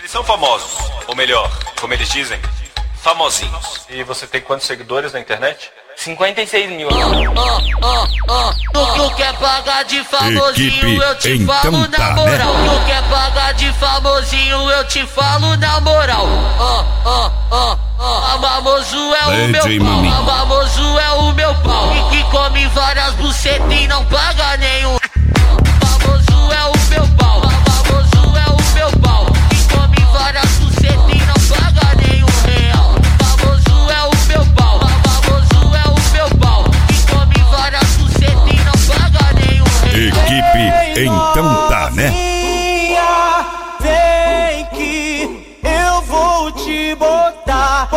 Eles são famosos, ou melhor, como eles dizem, famosinhos. E você tem quantos seguidores na internet? 56 mil. Tu quer pagar de famosinho, Equipe, eu te então falo tá, na moral. né? Tu quer pagar de famosinho, eu te falo na moral. Famoso é o meu pau, famoso é o meu pau. E que come várias bucetas e não paga nenhum. Famoso é o meu pau, famoso é o meu pau. Que come várias bucetas e não paga nenhum real. Famoso é o meu pau, famoso é o meu pau. Que come várias bucetas e não paga nenhum real. Equipe, então tá, né? Vem que eu vou te botar.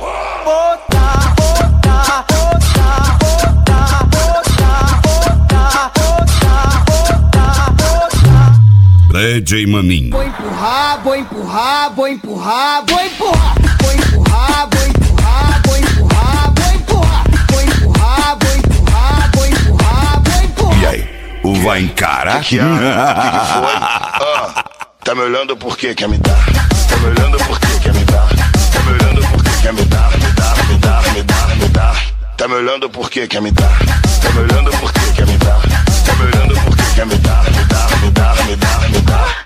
DJ Maninho. Vou empurrar, vou empurrar, vou empurrar, vou empurrar. Vou empurrar, vou empurrar, vou empurrar, vou empurrar. Vou empurrar, vou empurrar, vou empurrar, vou empurrar. E aí, o vai encarar? Que foi? Tá me olhando por quê? Quer me dar? Tá me olhando por quê? Quer me dar? Tá me olhando por quê? Quer me dar? Me dar, me dar, me dar, me dar. Tá me olhando por quê? Quer me dar? Tá me olhando por quê? Quer me dar? Tá me olhando por quê? Quer me dar? Me dar, me dar, me dar, me dar.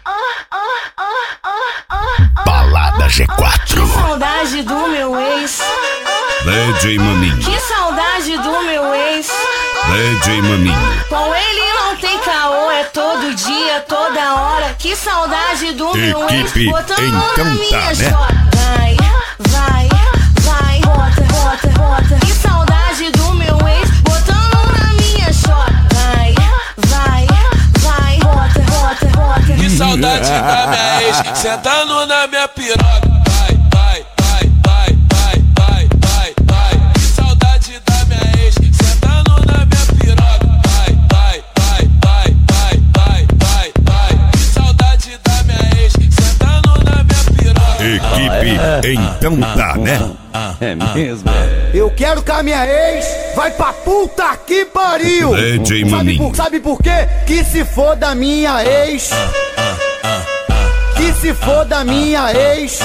Balada G4. Que saudade do meu ex. DJ Maninho. Que saudade do meu ex. DJ Maninho. Com ele não tem caô, é todo dia, toda hora. Que saudade do meu ex. Equipe, Botando então na minha tá, né? chota. Vai, vai, vai, bota. Que saudade do meu ex. Botando na minha chota. Vai, vai, vai, bota. Que saudade da minha ex, sentando na minha piroca. Vai, vai, vai, vai, vai, vai, vai, vai. Que saudade da minha ex, sentando na minha piroca. Vai, vai, vai, vai, vai, vai, vai, vai. Que saudade da minha ex, sentando na minha piroca. Equipe, então tá, né? É mesmo? Eu quero que a minha ex vai pra puta que pariu. DJ Maninho. Sabe por quê? Que se for da minha ex. Que se for da minha ex.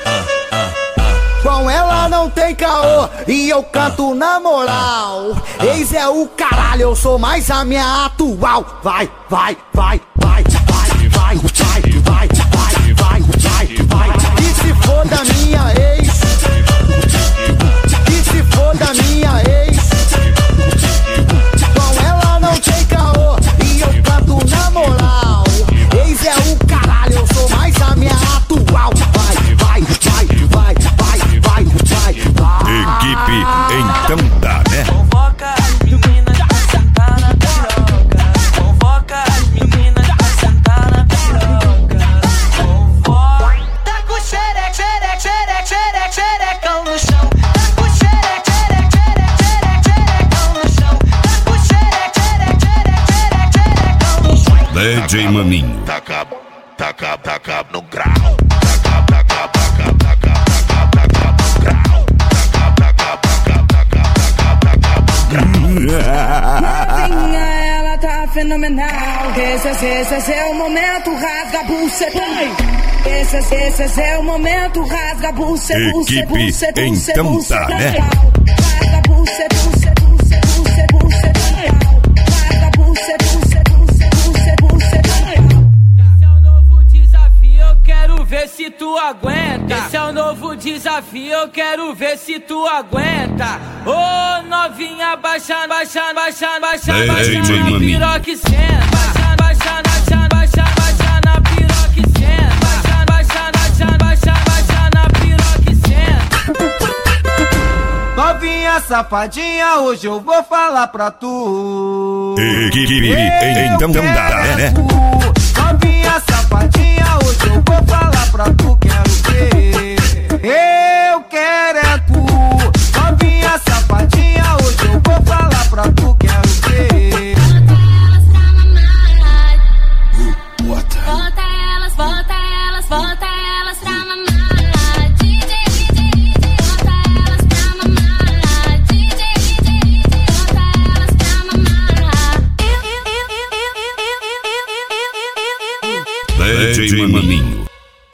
Com ela não tem caô e eu canto na moral. Ex é o caralho, eu sou mais a minha atual. Vai, vai, vai, vai, vai, vai, vai, vai, vai, vai, vai, vai. Que se for da minha ex. Que se for da minha ex. Com ela não tem caô e eu canto na moral. Ex é o caralho, eu sou mais a minha atual. Vai, vai, vai, vai, vai, vai, vai, vai. Equipe, então tá, né? Convoca as meninas pra sentar na piroca. Convoca as meninas pra sentar na piroca. Convoca. Tá com xereca, xereca, xereca, xereca, xerecão no chão. Tá com xereca, xereca, xereca, xereca, xerecão no chão. Tá com xereca, xereca, xereca, xerecão no chão. DJ Maninho. Taca no grau. Novinha, ela tá fenomenal. Esse é o momento, rasga a buceta. Esse é o momento, rasga a buceta. Equipe, então tá, né? Rasga a buceta, buceta, buceta, buceta, buceta. Rasga a buceta, buceta, buceta, buceta, buceta. Esse é o novo desafio, eu quero ver se tu aguenta. Esse é o novo desafio, eu quero ver se tu aguenta. Ô novinha, baixando, baixando, baixando, baixando, baixando na piroca e senta. Baixando, baixando, baixando, baixando, baixando na piroca e senta. Baixando, baixando, baixando, baixando, baixando na piroca e senta. Novinha safadinha, hoje eu vou falar pra tu. Equipe, então tá, né? Novinha safadinha, hoje eu vou falar pra tu. Quero ver, eu quero é tu. Novinha safadinha, hoje eu vou falar pra tu. Quero ver. Bota elas, bota elas, bota elas pra mamar. DJ, bota elas pra mamar. DJ, bota elas pra mamar. DJ Maninho.